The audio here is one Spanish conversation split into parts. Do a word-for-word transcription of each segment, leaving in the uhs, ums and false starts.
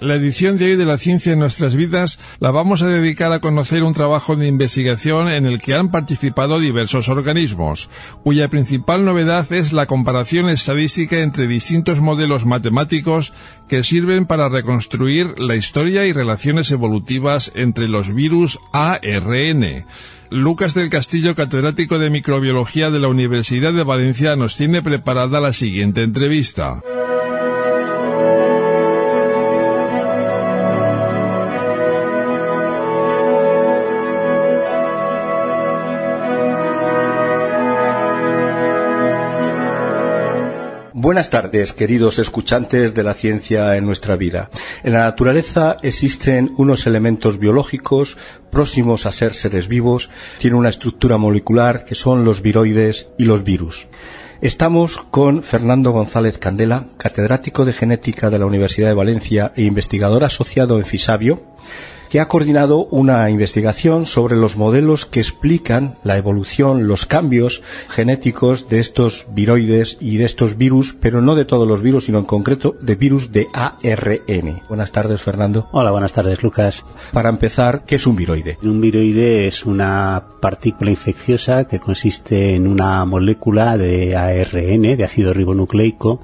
La edición de hoy de La Ciencia en Nuestras Vidas la vamos a dedicar a conocer un trabajo de investigación en el que han participado diversos organismos, cuya principal novedad es la comparación estadística entre distintos modelos matemáticos que sirven para reconstruir la historia y relaciones evolutivas entre los virus A R N. Lucas del Castillo, catedrático de Microbiología de la Universidad de Valencia, nos tiene preparada la siguiente entrevista. Buenas tardes, queridos escuchantes de La Ciencia en Nuestra Vida. En la naturaleza existen unos elementos biológicos próximos a ser seres vivos, tienen una estructura molecular que son los viroides y los virus. Estamos con Fernando González Candela, catedrático de Genética de la Universidad de Valencia e investigador asociado en Fisabio, que ha coordinado una investigación sobre los modelos que explican la evolución, los cambios genéticos de estos viroides y de estos virus, pero no de todos los virus, sino en concreto de virus de A R N. Buenas tardes, Fernando. Hola, buenas tardes, Lucas. Para empezar, ¿qué es un viroide? Un viroide es una partícula infecciosa que consiste en una molécula de A R N, de ácido ribonucleico,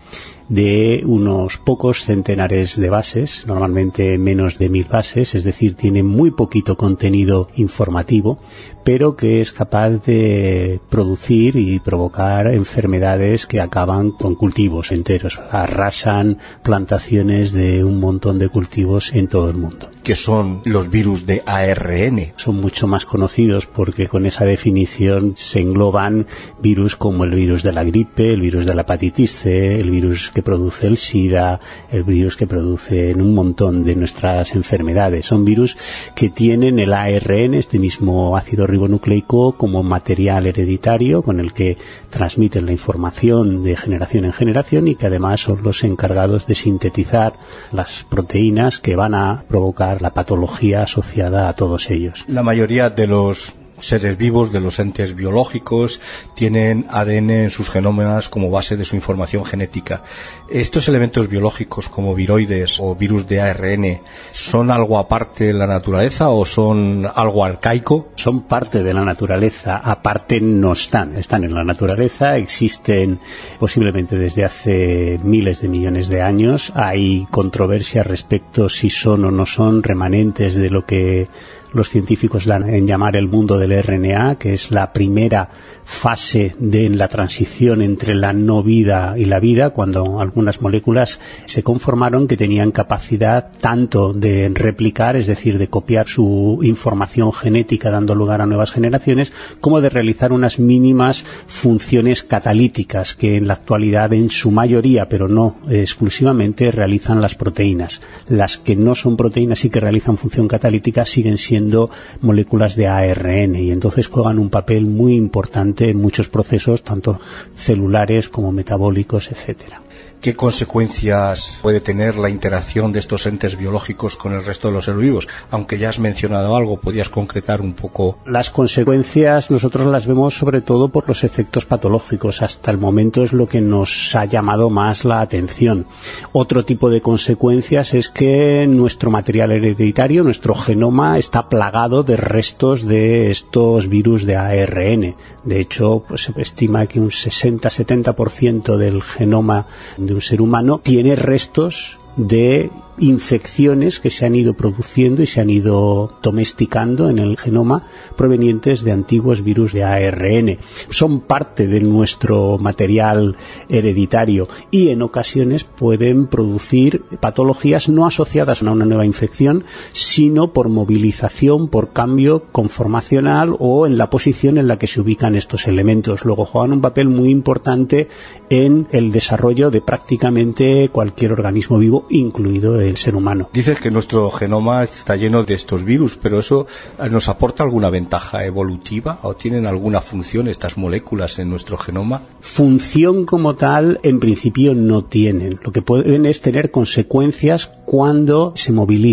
de unos pocos centenares de bases, normalmente menos de mil bases, es decir, tiene muy poquito contenido informativo, pero que es capaz de producir y provocar enfermedades que acaban con cultivos enteros, arrasan plantaciones de un montón de cultivos en todo el mundo. ¿Qué son los virus de A R N? Son mucho más conocidos porque con esa definición se engloban virus como el virus de la gripe, el virus de la hepatitis C, el virus que produce el SIDA, el virus que produce un montón de nuestras enfermedades. Son virus que tienen el A R N, este mismo ácido ribonucleico, como material hereditario con el que transmiten la información de generación en generación y que además son los encargados de sintetizar las proteínas que van a provocar la patología asociada a todos ellos. La mayoría de los seres vivos, de los entes biológicos, tienen A D N en sus genómenos como base de su información genética. ¿Estos elementos biológicos como viroides o virus de A R N son algo aparte de la naturaleza o son algo arcaico? Son parte de la naturaleza, aparte no están. Están en la naturaleza, existen posiblemente desde hace miles de millones de años. Hay controversia respecto si son o no son remanentes de lo que los científicos dan en llamar el mundo del R N A, que es la primera fase de la transición entre la no vida y la vida, cuando algunas moléculas se conformaron que tenían capacidad tanto de replicar, es decir, de copiar su información genética dando lugar a nuevas generaciones, como de realizar unas mínimas funciones catalíticas que en la actualidad en su mayoría, pero no exclusivamente, realizan las proteínas. Las que no son proteínas y que realizan función catalítica siguen siendo moléculas de A R N y entonces juegan un papel muy importante en muchos procesos, tanto celulares como metabólicos, etcétera. ¿Qué consecuencias puede tener la interacción de estos entes biológicos con el resto de los seres vivos? Aunque ya has mencionado algo, ¿podrías concretar un poco? Las consecuencias nosotros las vemos sobre todo por los efectos patológicos. Hasta el momento es lo que nos ha llamado más la atención. Otro tipo de consecuencias es que nuestro material hereditario, nuestro genoma, está plagado de restos de estos virus de A R N. De hecho, pues, se estima que un sesenta a setenta por ciento del genoma de un ser humano tiene restos de infecciones que se han ido produciendo y se han ido domesticando en el genoma provenientes de antiguos virus de A R N. Son parte de nuestro material hereditario y en ocasiones pueden producir patologías no asociadas a una nueva infección, sino por movilización, por cambio conformacional o en la posición en la que se ubican estos elementos. Luego juegan un papel muy importante en el desarrollo de prácticamente cualquier organismo vivo, incluido el ser humano. Dices que nuestro genoma está lleno de estos virus, pero ¿eso nos aporta alguna ventaja evolutiva o tienen alguna función estas moléculas en nuestro genoma? Función como tal, en principio no tienen. Lo que pueden es tener consecuencias cuando se movilizan.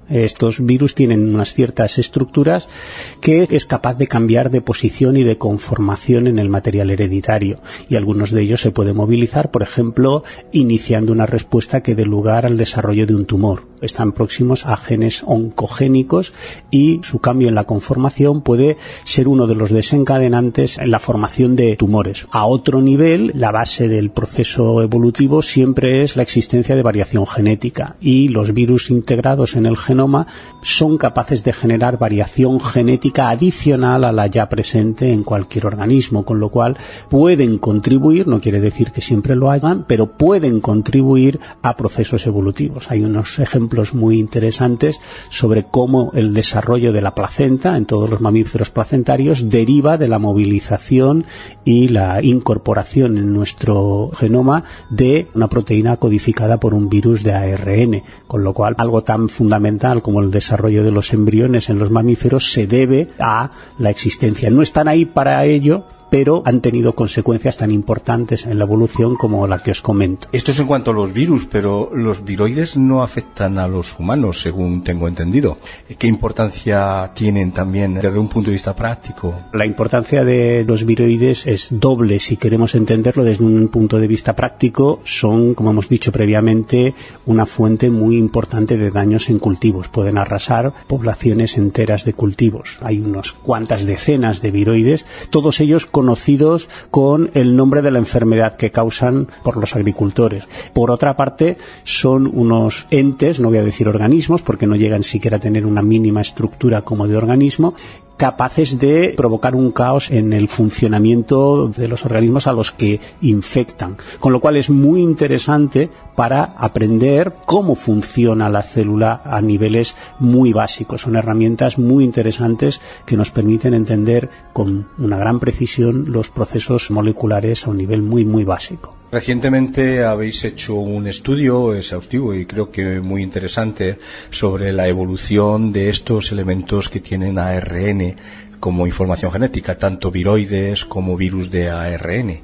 Estos virus tienen unas ciertas estructuras que es capaz de cambiar de posición y de conformación en el material hereditario, y algunos de ellos se pueden movilizar, por ejemplo, iniciando una respuesta que dé lugar al desarrollo de un tumor. Están próximos a genes oncogénicos y su cambio en la conformación puede ser uno de los desencadenantes en la formación de tumores. A otro nivel, la base del proceso evolutivo siempre es la existencia de variación genética, y los virus integrados en el genoma son capaces de generar variación genética adicional a la ya presente en cualquier organismo, con lo cual pueden contribuir, no quiere decir que siempre lo hagan, pero pueden contribuir a procesos evolutivos. Hay unos ejemplos muy interesantes sobre cómo el desarrollo de la placenta en todos los mamíferos placentarios deriva de la movilización y la incorporación en nuestro genoma de una proteína codificada por un virus de A R N, con lo cual algo tan fundamental como el desarrollo de los embriones en los mamíferos se debe a la existencia. No están ahí para ello, pero han tenido consecuencias tan importantes en la evolución como la que os comento. Esto es en cuanto a los virus, pero los viroides no afectan a los humanos, según tengo entendido. ¿Qué importancia tienen también desde un punto de vista práctico? La importancia de los viroides es doble, si queremos entenderlo desde un punto de vista práctico. Son, como hemos dicho previamente, una fuente muy importante de daños en cultivos. Pueden arrasar poblaciones enteras de cultivos. Hay unas cuantas decenas de viroides, todos ellos con conocidos con el nombre de la enfermedad que causan por los agricultores. Por otra parte, son unos entes, no voy a decir organismos, porque no llegan siquiera a tener una mínima estructura como de organismo, capaces de provocar un caos en el funcionamiento de los organismos a los que infectan. Con lo cual es muy interesante para aprender cómo funciona la célula a niveles muy básicos. Son herramientas muy interesantes que nos permiten entender con una gran precisión los procesos moleculares a un nivel muy, muy básico. Recientemente habéis hecho un estudio exhaustivo y creo que muy interesante sobre la evolución de estos elementos que tienen A R N como información genética, tanto viroides como virus de A R N.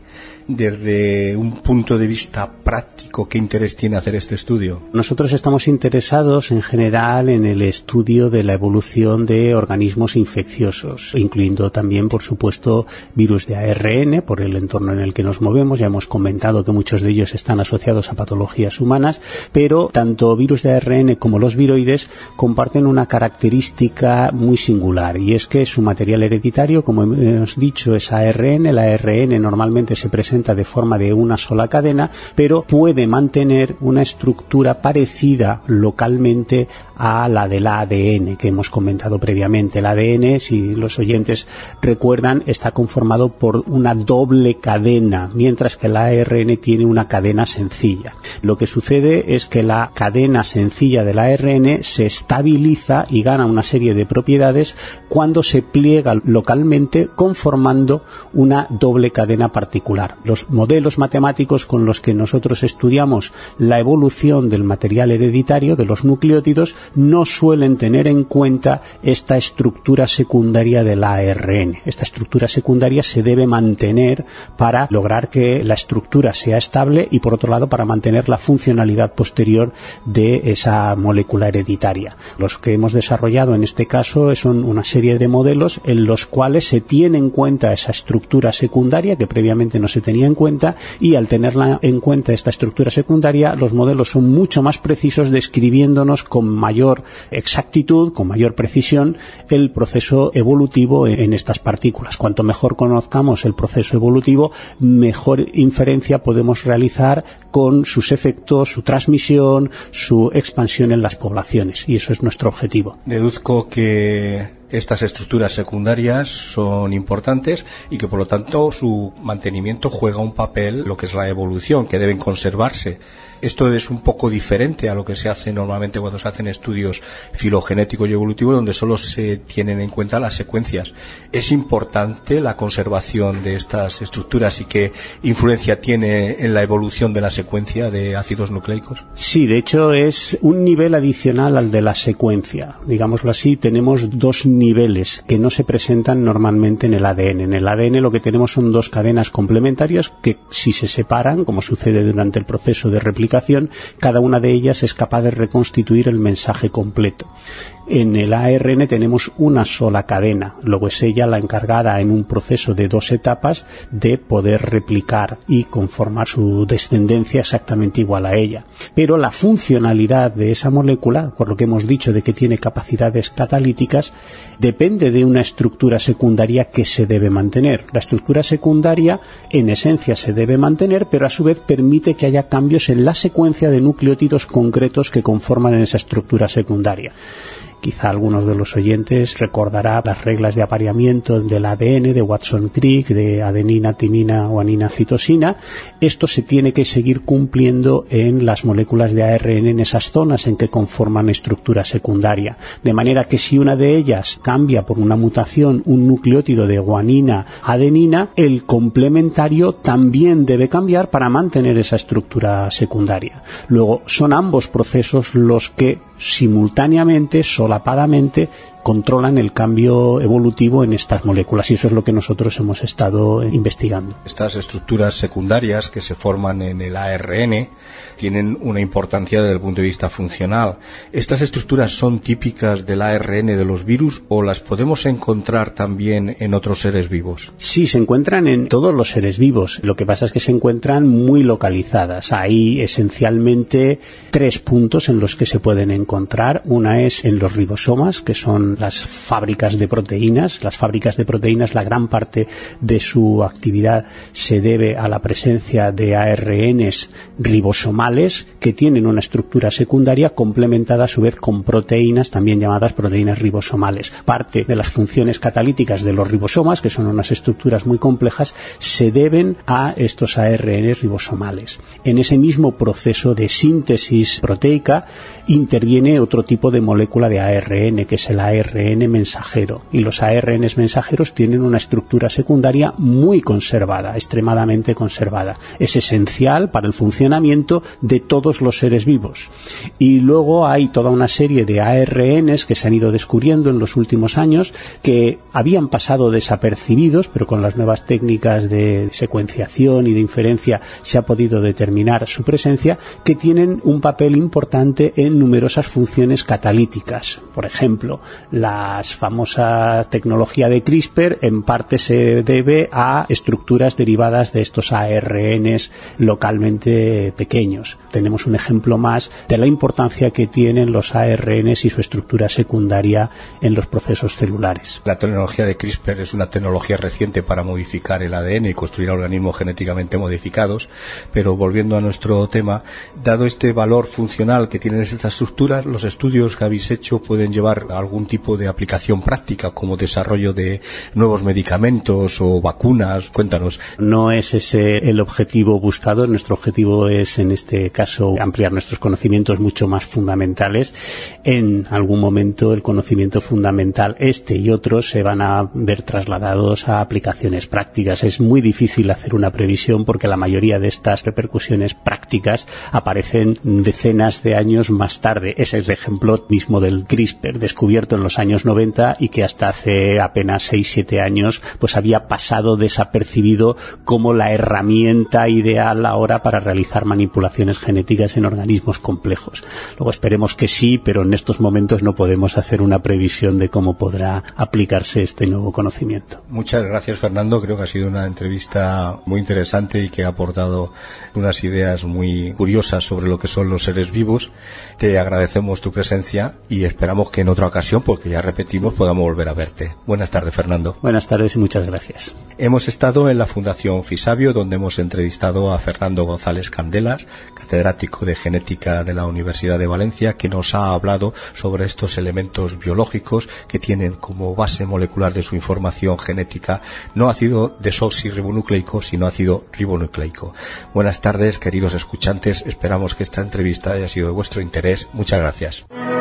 Desde un punto de vista práctico, ¿qué interés tiene hacer este estudio? Nosotros estamos interesados en general en el estudio de la evolución de organismos infecciosos, incluyendo también, por supuesto, virus de A R N, por el entorno en el que nos movemos. Ya hemos comentado que muchos de ellos están asociados a patologías humanas, pero tanto virus de A R N como los viroides comparten una característica muy singular, y es que su material hereditario, como hemos dicho, es A R N. La A R N normalmente se presenta de forma de una sola cadena, pero puede mantener una estructura parecida localmente a la del A D N que hemos comentado previamente. El A D N, si los oyentes recuerdan, está conformado por una doble cadena, mientras que el A R N tiene una cadena sencilla. Lo que sucede es que la cadena sencilla del A R N se estabiliza y gana una serie de propiedades cuando se pliega localmente, conformando una doble cadena particular. Los modelos matemáticos con los que nosotros estudiamos la evolución del material hereditario, de los nucleótidos, no suelen tener en cuenta esta estructura secundaria del A R N. Esta estructura secundaria se debe mantener para lograr que la estructura sea estable y, por otro lado, para mantener la funcionalidad posterior de esa molécula hereditaria. Los que hemos desarrollado en este caso son una serie de modelos en los cuales se tiene en cuenta esa estructura secundaria que previamente no se tenía en cuenta, y al tenerla en cuenta esta estructura secundaria, los modelos son mucho más precisos, describiéndonos con mayor exactitud, con mayor precisión, el proceso evolutivo en estas partículas. Cuanto mejor conozcamos el proceso evolutivo, mejor inferencia podemos realizar con sus efectos, su transmisión, su expansión en las poblaciones, y eso es nuestro objetivo. Deduzco que estas estructuras secundarias son importantes y que, por lo tanto, su mantenimiento juega un papel, lo que es la evolución, que deben conservarse. Esto es un poco diferente a lo que se hace normalmente cuando se hacen estudios filogenéticos y evolutivos, donde solo se tienen en cuenta las secuencias. ¿Es importante la conservación de estas estructuras y qué influencia tiene en la evolución de la secuencia de ácidos nucleicos? Sí, de hecho es un nivel adicional al de la secuencia. Digámoslo así, tenemos dos niveles que no se presentan normalmente en el A D N. En el A D N lo que tenemos son dos cadenas complementarias que, si se separan, como sucede durante el proceso de replicación, codificación, cada una de ellas es capaz de reconstituir el mensaje completo. En el A R N tenemos una sola cadena, luego es ella la encargada en un proceso de dos etapas de poder replicar y conformar su descendencia exactamente igual a ella. Pero la funcionalidad de esa molécula, por lo que hemos dicho de que tiene capacidades catalíticas, depende de una estructura secundaria que se debe mantener. La estructura secundaria en esencia se debe mantener, pero a su vez permite que haya cambios en la secuencia de nucleótidos concretos que conforman esa estructura secundaria. Quizá algunos de los oyentes recordará las reglas de apareamiento del A D N de Watson-Crick, de adenina, timina, guanina, citosina. Esto se tiene que seguir cumpliendo en las moléculas de A R N en esas zonas en que conforman estructura secundaria. De manera que si una de ellas cambia por una mutación un nucleótido de guanina, adenina, el complementario también debe cambiar para mantener esa estructura secundaria. Luego, son ambos procesos los que simultáneamente, solapadamente, controlan el cambio evolutivo en estas moléculas, y eso es lo que nosotros hemos estado investigando. Estas estructuras secundarias que se forman en el A R N tienen una importancia desde el punto de vista funcional. ¿Estas estructuras son típicas del A R N de los virus o las podemos encontrar también en otros seres vivos? Sí, se encuentran en todos los seres vivos. Lo que pasa es que se encuentran muy localizadas. Hay esencialmente tres puntos en los que se pueden encontrar. Una es en los ribosomas, que son las fábricas de proteínas. Las fábricas de proteínas, la gran parte de su actividad se debe a la presencia de A R Ns ribosomales que tienen una estructura secundaria complementada a su vez con proteínas, también llamadas proteínas ribosomales. Parte de las funciones catalíticas de los ribosomas, que son unas estructuras muy complejas, se deben a estos A R Ns ribosomales. En ese mismo proceso de síntesis proteica interviene otro tipo de molécula de A R N, que es el A R N mensajero, y los A R Ns mensajeros tienen una estructura secundaria muy conservada, extremadamente conservada. Es esencial para el funcionamiento de todos los seres vivos. Y luego hay toda una serie de A R Ns que se han ido descubriendo en los últimos años, que habían pasado desapercibidos, pero con las nuevas técnicas de secuenciación y de inferencia se ha podido determinar su presencia, que tienen un papel importante en numerosas funciones catalíticas. Por ejemplo, la famosa tecnología de CRISPR en parte se debe a estructuras derivadas de estos A R Ns localmente pequeños. Tenemos un ejemplo más de la importancia que tienen los A R Ns y su estructura secundaria en los procesos celulares. La tecnología de CRISPR es una tecnología reciente para modificar el A D N y construir organismos genéticamente modificados, pero volviendo a nuestro tema, dado este valor funcional que tienen estas estructuras, los estudios que habéis hecho pueden llevar a algún tipo de aplicación práctica, como desarrollo de nuevos medicamentos o vacunas. Cuéntanos. No es ese el objetivo buscado. Nuestro objetivo es, en este caso, ampliar nuestros conocimientos mucho más fundamentales. En algún momento el conocimiento fundamental, este y otros, se van a ver trasladados a aplicaciones prácticas. Es muy difícil hacer una previsión porque la mayoría de estas repercusiones prácticas aparecen decenas de años más tarde. Ese es el ejemplo mismo del CRISPR, descubierto en los años noventa y que hasta hace apenas seis siete años pues había pasado desapercibido como la herramienta ideal ahora para realizar manipulaciones genéticas en organismos complejos. Luego esperemos que sí, pero en estos momentos no podemos hacer una previsión de cómo podrá aplicarse este nuevo conocimiento. Muchas gracias, Fernando. Creo que ha sido una entrevista muy interesante y que ha aportado unas ideas muy curiosas sobre lo que son los seres vivos. Te agradecemos tu presencia y esperamos que en otra ocasión, porque ya repetimos, podamos volver a verte. Buenas tardes, Fernando. Buenas tardes y muchas gracias. Hemos estado en la Fundación Fisabio, donde hemos entrevistado a Fernando González Candelas, catedrático de genética de la Universidad de Valencia, que nos ha hablado sobre estos elementos biológicos que tienen como base molecular de su información genética no ácido desoxirribonucleico, sino ácido ribonucleico. Buenas tardes, queridos escuchantes. Esperamos que esta entrevista haya sido de vuestro interés. Muchas gracias.